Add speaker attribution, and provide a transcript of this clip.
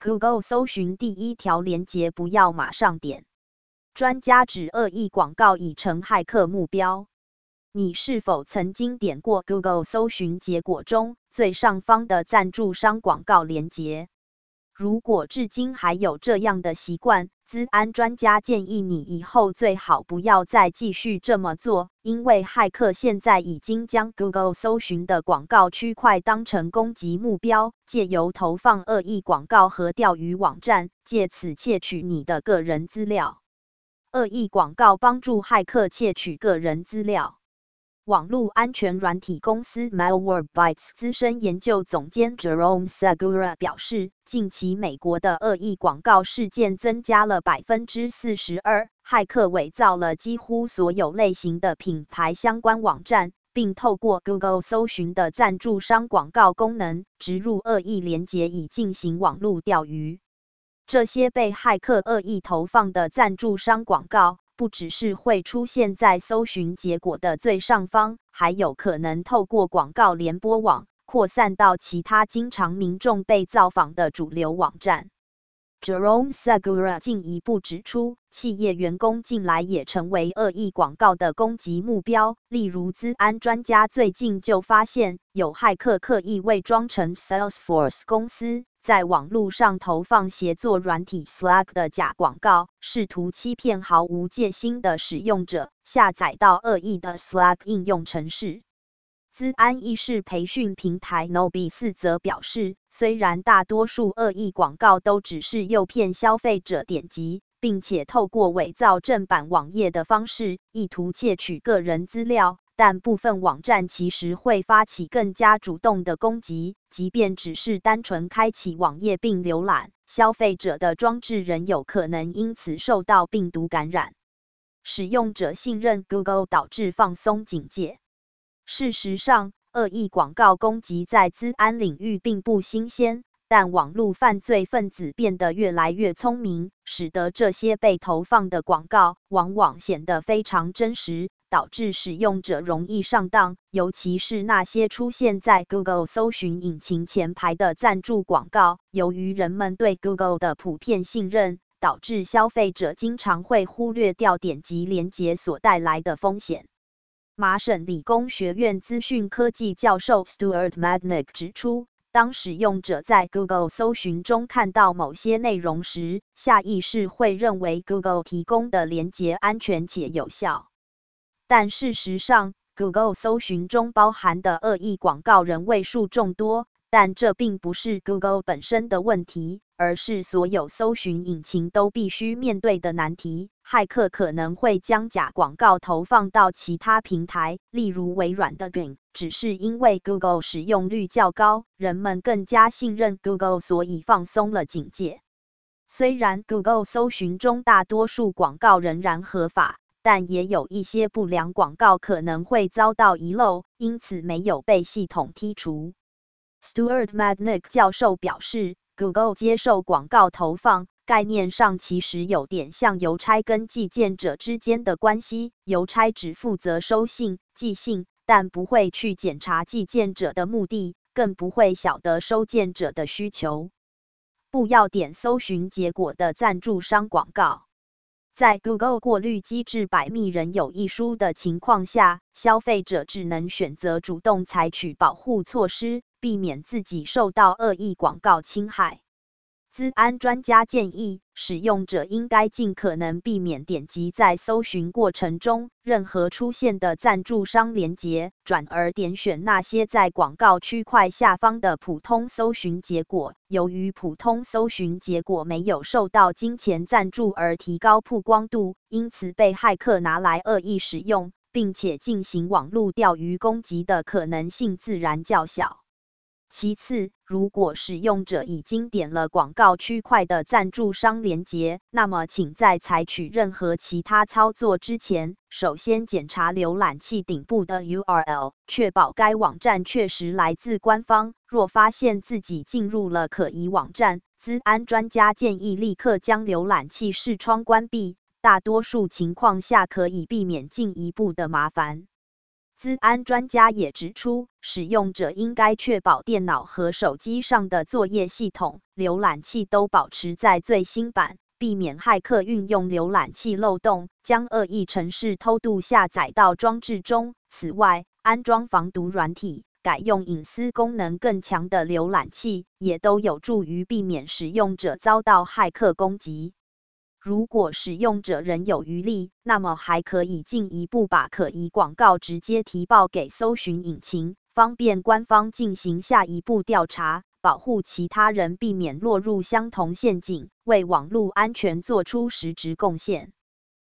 Speaker 1: Google 搜寻第一条连结不要马上点。专家指恶意广告已成骇客目标。你是否曾经点过 Google 搜寻结果中最上方的赞助商广告连结？如果至今还有这样的习惯，资安专家建议你以后最好不要再继续这么做，因为骇客现在已经将 Google 搜寻的广告区块当成攻击目标，借由投放恶意广告和钓鱼网站，借此窃取你的个人资料。恶意广告帮助骇客窃取个人资料。网络安全软体公司 Malwarebytes 资深研究总监 Jerome Segura 表示，近期美国的恶意广告事件增加了 42%， 骇客伪造了几乎所有类型的品牌相关网站，并透过 Google 搜寻的赞助商广告功能，植入恶意连结以进行网络钓鱼。这些被骇客恶意投放的赞助商广告，不只是会出现在搜寻结果的最上方，还有可能透过广告联播网扩散到其他经常民众被造访的主流网站。Jerome Segura 进一步指出，企业员工近来也成为恶意广告的攻击目标，例如资安专家最近就发现，有骇客刻意伪装成 Salesforce 公司，在网络上投放协作软体 Slack 的假广告，试图欺骗毫无戒心的使用者下载到恶意的 Slack 应用程式。资安意识培训平台 Nobis 则表示，虽然大多数恶意广告都只是诱骗消费者点击，并且透过伪造正版网页的方式，意图窃取个人资料，但部分网站其实会发起更加主动的攻击，即便只是单纯开启网页并浏览，消费者的装置仍有可能因此受到病毒感染。使用者信任 Google 导致放松警戒。事实上，恶意广告攻击在资安领域并不新鲜，但网络犯罪分子变得越来越聪明，使得这些被投放的广告往往显得非常真实，导致使用者容易上当，尤其是那些出现在 Google 搜寻引擎前排的赞助广告。由于人们对 Google 的普遍信任，导致消费者经常会忽略掉点击连结所带来的风险。麻省理工学院资讯科技教授 Stuart Madnick 指出，当使用者在 Google 搜寻中看到某些内容时，下意识会认为 Google 提供的连结安全且有效。但事实上， Google 搜寻中包含的恶意广告人为数众多，但这并不是 Google 本身的问题，而是所有搜寻引擎都必须面对的难题。骇客可能会将假广告投放到其他平台，例如微软的 Bing， 只是因为 Google 使用率较高，人们更加信任 Google， 所以放松了警戒。虽然 Google 搜寻中大多数广告仍然合法，但也有一些不良广告可能会遭到遗漏，因此没有被系统剔除。Stuart Madnick 教授表示， Google 接受广告投放，概念上其实有点像邮差跟寄件者之间的关系，邮差只负责收信、寄信，但不会去检查寄件者的目的，更不会晓得收件者的需求。不要点搜寻结果的赞助商广告。在 Google 过滤机制百密仍有一疏的情况下，消费者只能选择主动采取保护措施，避免自己受到恶意广告侵害。资安专家建议，使用者应该尽可能避免点击在搜寻过程中任何出现的赞助商连结，转而点选那些在广告区块下方的普通搜寻结果。由于普通搜寻结果没有受到金钱赞助而提高曝光度，因此被骇客拿来恶意使用，并且进行网络钓鱼攻击的可能性自然较小。其次，如果使用者已经点了广告区块的赞助商连结，那么请在采取任何其他操作之前，首先检查浏览器顶部的 URL， 确保该网站确实来自官方。若发现自己进入了可疑网站，资安专家建议立刻将浏览器视窗关闭，大多数情况下可以避免进一步的麻烦。 资安专家也指出，使用者应该确保电脑和手机上的作业系统、浏览器都保持在最新版，避免骇客运用浏览器漏洞，将恶意程式偷渡下载到装置中。此外，安装防毒软体，改用隐私功能更强的浏览器，也都有助于避免使用者遭到骇客攻击。如果使用者仍有余力，那么还可以进一步把可疑广告直接提报给搜寻引擎，方便官方进行下一步调查，保护其他人避免落入相同陷阱，为网络安全做出实质贡献。